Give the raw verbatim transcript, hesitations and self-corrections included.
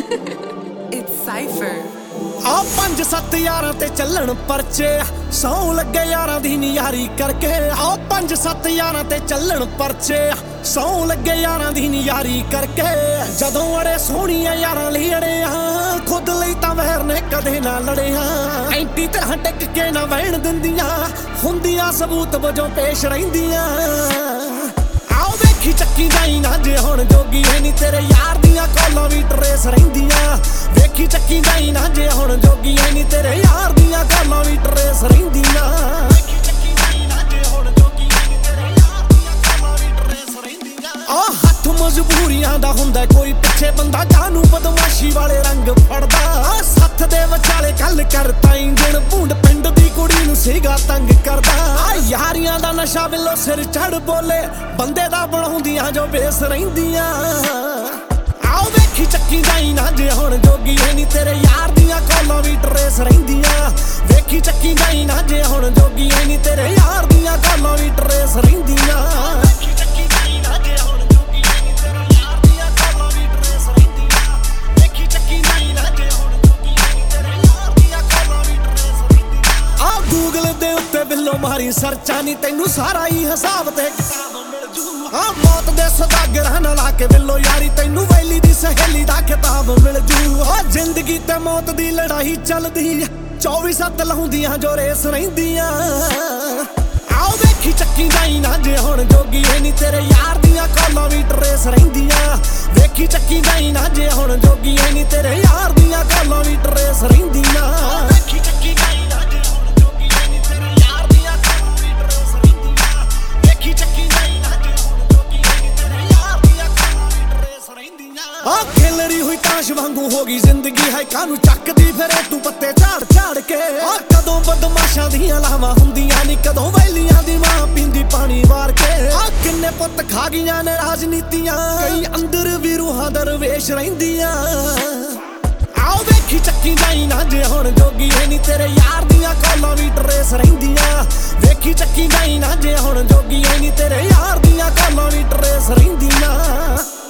It's Cypher. आ पंज सत्त यारां ते चलन परचे सौ लगे यारां दी नियारी करके आ पंज सत्त यारां ते चलन परचे सौ लगे यारां दी नियारी करके जदों अड़े सोहणियां यारां लई अड़े हां खुद लई तां वैर ने कदे ना लड़े हां एंटी तरह टिक के ना वहण दिंदियां हुंदियां सबूत वजों पेश रहिंदियां आओ वेखी चक्की जाई ना जे हुण जोगी है नी तेरे यार दियां कॉलां भी ट्रेस रहिंदियां वेखी चक्की जाई ना जे हुण जोगी है नी तेरे यार दियां कॉलां भी ट्रेस रहिंदियां वेखी चक्की जाई ना जे हुण जोगी है नी तेरे यार दियां कॉलां भी ट्रेस रहिंदियां आ हत्थ मजबूरियां दा हुंदा कोई पिछे बंदा जानू बदमाशी वाले रंग फड़दा सत्थ दे विचाले गल कर ताईं दिन भूंड पिंड दी कुड़ी नू सीगा तंग करदा यारियां दा नशा विलो सिर चढ़ बोले बंदे दा बनाउंदियां जो बेस रहिंदियां आओ वेखी चक्की जाई ना जे हुण जोगी है नी तेरे यार दियां कॉलां भी ट्रेस रहिंदियां वेखी चक्की जाई ना जे हुण जोगी है नी तेरे यार दियां कॉलां भी ट्रेस रहिंदियां वेखी चक्की जाई ना जे हुण जोगी है नी तेरे यार दियां कॉलां भी ट्रेस रहिंदियां वेखी चक्की जाई ना जे हुण जोगी है नी तेरे यार दियां कॉलां भी ट्रेस रहिंदियां आ गूगल दे उत्ते बिल्लो मारी सर्चा नी तैनू सारा ही हिसाब ते किताब मिल जू हाँ मौत दे सदागरां नाल आके बिल्लो यारी तैनू वैली दी सहेली दा किताब मिल जू हाँ जिंदगी ते मौत दी लड़ाई चलदी चौबी सत्त लाउंदियां जो रेस रहिंदियां आओ वेखी चक्की जाई ना जे हुण जोगी है नी तेरे यार दियां कॉलां भी ट्रेस रहिंदियां वेखी चक्की जाई ना जे हुण जोगी है नी तेरे यार दियां कॉलां भी ट्रेस रहिंदियां वेखी चक्की जाई ना जे हुण जोगी है नी तेरे यार दियां कॉलां भी ट्रेस रहिंदियां वेखी चक्की जाई ना जे हुण जोगी है नी तेरे यार दियां कॉलां भी ट्रेस रहिंदियां आ खेलड़ी हुई ताश वांगू होगी जिंदगी है कानू चकदी फिरे तू पत्ते झाड़ झाड़ के आ कदों बदमाशां दियां लावां हुंदियां नी कदों वैलियां दी मां पींदी पानी वार के आ किन्ने पुत्त खा गईयां ने राजनीतियां कई अंदर भी रूहां दरवेश रहिंदियां आओ वेखी चक्की जाई ना जे हुण जोगी है नी तेरे यार दियां कॉलां भी ट्रेस रहिंदियां वेखी चक्की जाई ना जे हुण जोगी है नी तेरे यार दियां कॉलां भी ट्रेस रहिंदियां।